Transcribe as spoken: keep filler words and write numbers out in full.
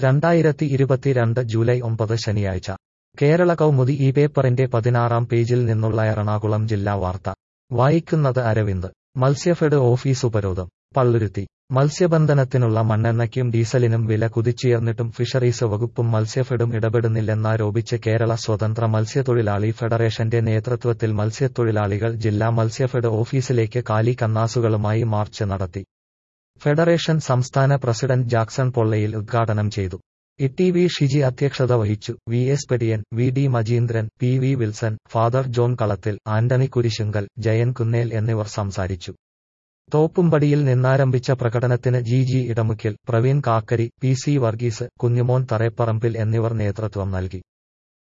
രണ്ടായിരത്തി ഇരുപത്തിരണ്ട് ജൂലൈ ഒമ്പത് ശനിയാഴ്ച കേരള കൗമുദി ഈ പേപ്പറിന്റെ പതിനാറാം പേജിൽ നിന്നുള്ള എറണാകുളം ജില്ലാ വാർത്ത വായിക്കുന്നത് അരവിന്ദ്. മത്സ്യഫെഡ് ഓഫീസ് ഉപരോധം. പള്ളുരുത്തി. മത്സ്യബന്ധനത്തിനുള്ള മണ്ണെണ്ണയ്ക്കും ഡീസലിനും വില കുതിച്ചുയർന്നിട്ടും ഫിഷറീസ് വകുപ്പും മത്സ്യഫെഡും ഇടപെടുന്നില്ലെന്നാരോപിച്ച് കേരള സ്വതന്ത്ര മത്സ്യത്തൊഴിലാളി ഫെഡറേഷന്റെ നേതൃത്വത്തിൽ മത്സ്യത്തൊഴിലാളികൾ ജില്ലാ മത്സ്യഫെഡ് ഓഫീസിലേക്ക് കാലി കന്നാസുകളുമായി മാർച്ച് നടത്തി. ഫെഡറേഷൻ സംസ്ഥാന പ്രസിഡന്റ് ജാക്സൺ പൊള്ളയിൽ ഉദ്ഘാടനം ചെയ്തു. ഇ ടി വി ഷിജി അധ്യക്ഷത വഹിച്ചു. V S Pediyan, V D Majeendran, P V Wilson, father John Kalathil, Antony Kurisunkal, Jayan Kunnel എന്നിവർ സംസാരിച്ചു. തോപ്പുംപടിയിൽ നിന്നാരംഭിച്ച പ്രകടനത്തിന് G G Edamukkil, Praveen Kakkari, P C Varghese, Kunjumon Tharepparambil എന്നിവർ നേതൃത്വം നൽകി.